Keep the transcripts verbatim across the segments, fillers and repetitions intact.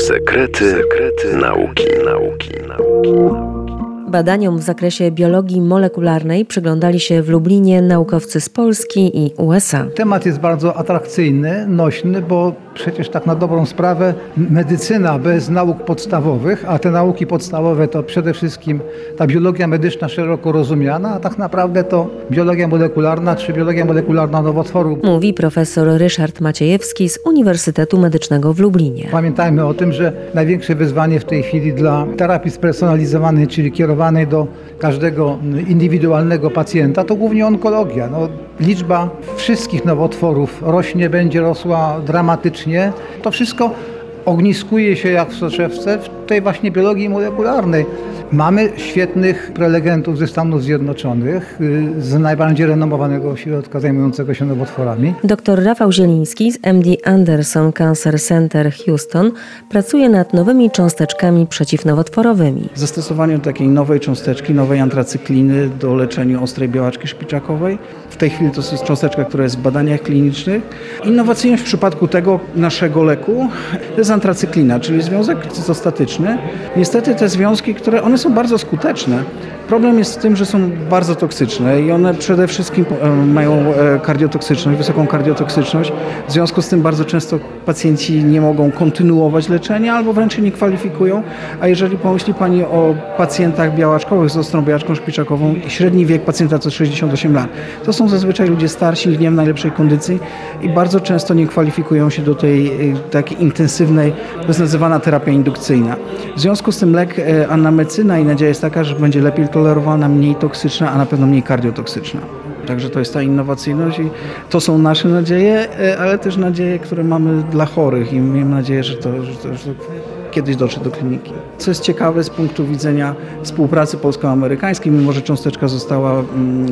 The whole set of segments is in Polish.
Sekrety, sekrety nauki, nauki, nauki. Badaniom w zakresie biologii molekularnej przyglądali się w Lublinie naukowcy z Polski i U S A. Temat jest bardzo atrakcyjny, nośny, bo przecież tak na dobrą sprawę medycyna bez nauk podstawowych, a te nauki podstawowe to przede wszystkim ta biologia medyczna szeroko rozumiana, a tak naprawdę to biologia molekularna czy biologia molekularna nowotworu. Mówi profesor Ryszard Maciejewski z Uniwersytetu Medycznego w Lublinie. Pamiętajmy o tym, że największe wyzwanie w tej chwili dla terapii spersonalizowanej, czyli kierowanej do każdego indywidualnego pacjenta, to głównie onkologia. No, liczba wszystkich nowotworów rośnie, będzie rosła dramatycznie. To wszystko ogniskuje się jak w soczewce w tej właśnie biologii molekularnej. Mamy świetnych prelegentów ze Stanów Zjednoczonych, z najbardziej renomowanego ośrodka zajmującego się nowotworami. Dr Rafał Zieliński z M D Anderson Cancer Center Houston pracuje nad nowymi cząsteczkami przeciwnowotworowymi. Zastosowanie takiej nowej cząsteczki, nowej antracykliny do leczenia ostrej białaczki szpiczakowej. W tej chwili to jest cząsteczka, która jest w badaniach klinicznych. Innowacyjność w przypadku tego naszego leku to jest antracyklina, czyli związek cytostatyczny. Niestety te związki, które one są bardzo skuteczne. Problem jest w tym, że są bardzo toksyczne i one przede wszystkim mają kardiotoksyczność, wysoką kardiotoksyczność. W związku z tym bardzo często pacjenci nie mogą kontynuować leczenia albo wręcz się nie kwalifikują. A jeżeli pomyśli Pani o pacjentach białaczkowych z ostrą białaczką szpiczakową, średni wiek pacjenta to sześćdziesiąt osiem lat. To są zazwyczaj ludzie starsi, nie w najlepszej kondycji i bardzo często nie kwalifikują się do tej takiej intensywnej, to jest nazywana terapia indukcyjna. W związku z tym lek anamecyna i nadzieja jest taka, że będzie lepiej tolerowana, mniej toksyczna, a na pewno mniej kardiotoksyczna. Także to jest ta innowacyjność i to są nasze nadzieje, ale też nadzieje, które mamy dla chorych i miejmy nadzieję, że to, że to, że to kiedyś dotrze do kliniki. Co jest ciekawe z punktu widzenia współpracy polsko-amerykańskiej, mimo że cząsteczka została mm,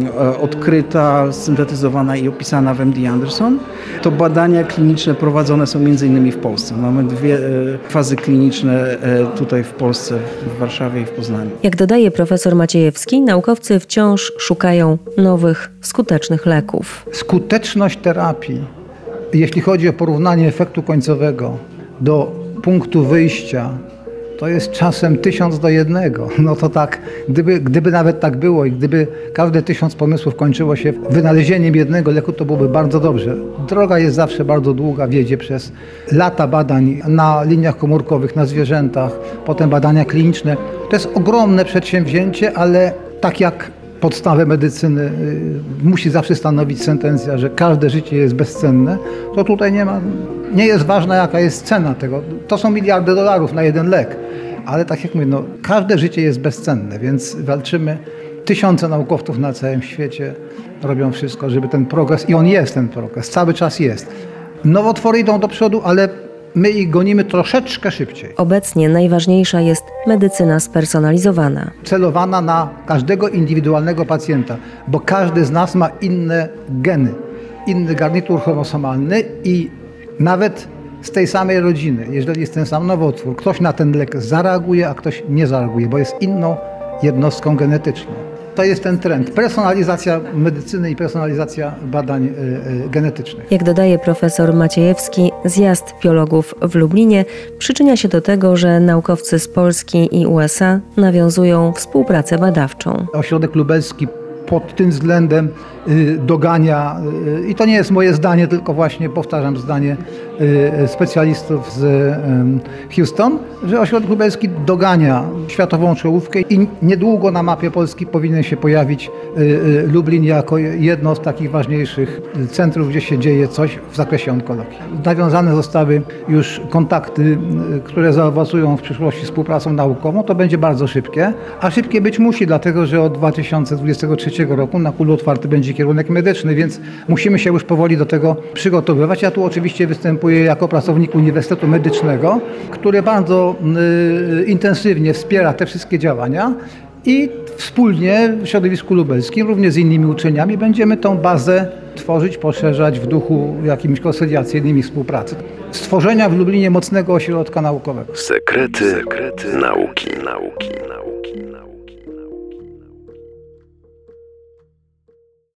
odkryta, syntetyzowana i opisana w M D Anderson, to badania kliniczne prowadzone są między innymi w Polsce. Mamy dwie e, fazy kliniczne e, tutaj w Polsce, w Warszawie i w Poznaniu. Jak dodaje profesor Maciejewski, naukowcy wciąż szukają nowych, skutecznych leków. Skuteczność terapii, jeśli chodzi o porównanie efektu końcowego do punktu wyjścia, to jest czasem tysiąc do jednego. No to tak, gdyby, gdyby nawet tak było i gdyby każde tysiąc pomysłów kończyło się wynalezieniem jednego leku, to byłoby bardzo dobrze. Droga jest zawsze bardzo długa, wiedzie przez lata badań na liniach komórkowych, na zwierzętach, potem badania kliniczne. To jest ogromne przedsięwzięcie, ale tak jak podstawę medycyny y, musi zawsze stanowić sentencja, że każde życie jest bezcenne, to tutaj nie ma, nie jest ważna jaka jest cena tego. To są miliardy dolarów na jeden lek, ale tak jak mówię, no, każde życie jest bezcenne, więc walczymy. Tysiące naukowców na całym świecie robią wszystko, żeby ten progres, i on jest ten progres, cały czas jest. Nowotwory idą do przodu, ale my ich gonimy troszeczkę szybciej. Obecnie najważniejsza jest medycyna spersonalizowana. Celowana na każdego indywidualnego pacjenta, bo każdy z nas ma inne geny, inny garnitur chromosomalny i nawet z tej samej rodziny, jeżeli jest ten sam nowotwór, ktoś na ten lek zareaguje, a ktoś nie zareaguje, bo jest inną jednostką genetyczną. To jest ten trend. Personalizacja medycyny i personalizacja badań y, y, genetycznych. Jak dodaje profesor Maciejewski, zjazd biologów w Lublinie przyczynia się do tego, że naukowcy z Polski i U S A nawiązują współpracę badawczą. Ośrodek lubelski pod tym względem y, dogania, y, i to nie jest moje zdanie, tylko właśnie powtarzam zdanie y, specjalistów z y, Houston, że ośrodek lubelski dogania światową czołówkę i niedługo na mapie Polski powinien się pojawić y, y, Lublin jako jedno z takich ważniejszych centrów, gdzie się dzieje coś w zakresie onkologii. Nawiązane zostały już kontakty, y, które zaowocują w przyszłości współpracą naukową. To będzie bardzo szybkie, a szybkie być musi, dlatego że od dwa tysiące dwudziestego trzeciego roku na kulu otwarty będzie kierunek medyczny, więc musimy się już powoli do tego przygotowywać. Ja tu oczywiście występuję jako pracownik Uniwersytetu Medycznego, który bardzo y, intensywnie wspiera te wszystkie działania i wspólnie w środowisku lubelskim, również z innymi uczelniami, będziemy tą bazę tworzyć, poszerzać w duchu jakimiś konsyliacyjnymi współpracy. Stworzenia w Lublinie mocnego ośrodka naukowego. Sekrety, sekrety nauki, nauki, nauki, nauki.